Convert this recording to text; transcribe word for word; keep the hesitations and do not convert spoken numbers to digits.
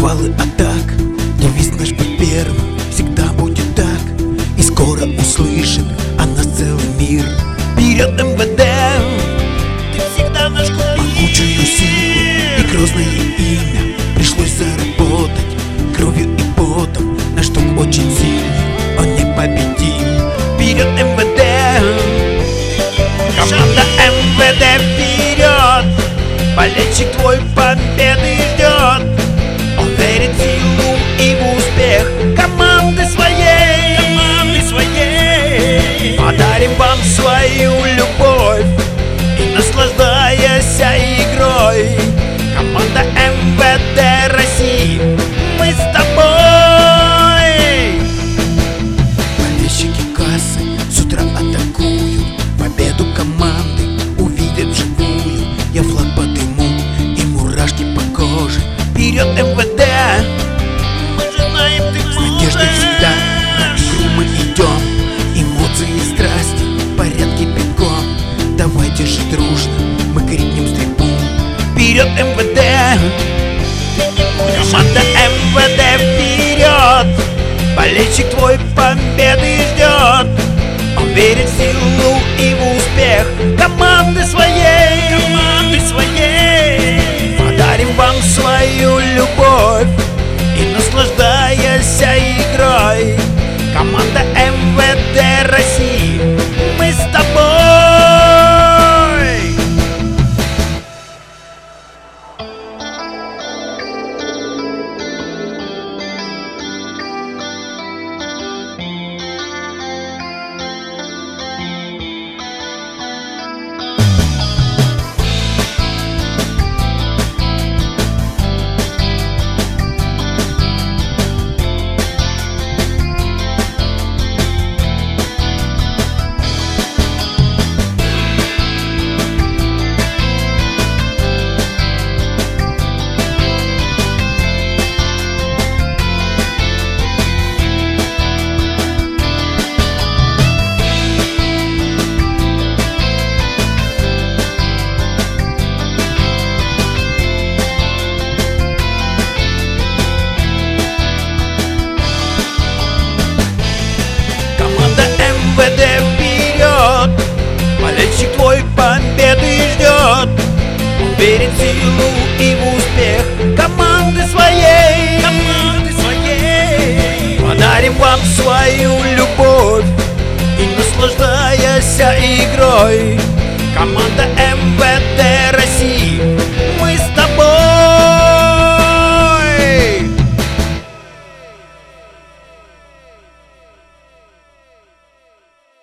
похвалы, а так девиз наш под первым всегда будет так. И скоро услышит о нас целый мир. Вперед, эм вэ дэ! Ты всегда наш кумир. Могучую силу и грозное имя пришлось заработать кровью и потом. Наш дух очень сильный, он непобедим. Вперед, эм вэ дэ! Команда эм вэ дэ вперед! Болельщик твой победы ждет. Он верит в силу и в успех команды своей, команды своей. Подарим вам свою любовь и наслаждаясь игрой. Команда эм вэ дэ России, мы с тобой. Болельщики кассы с утра атакуют. Победу команды увидят вживую. Я флаг подыму и мурашки по коже. Вперед, эм вэ дэ! Мы же знаем, ты с надеждой всегда на игру мы идем. Эмоции и страсти в порядке бегом. Давайте же дружно мы крикнем с трибун. Вперед, эм вэ дэ! Команда эм вэ дэ вперед! Болельщик твой победы ждет. Он верит в силу и в успех команды своей, команды своей. Подарим вам свою любовь и наслаждаясь игрой. Команда эм вэ дэ России, мы с тобой. эм вэ дэ вперед! Болельщик твой победы ждет. Он верит в силу и в успех команды своей, команды своей. Подарим вам свою любовь и наслаждаясь игрой. Команда эм вэ дэ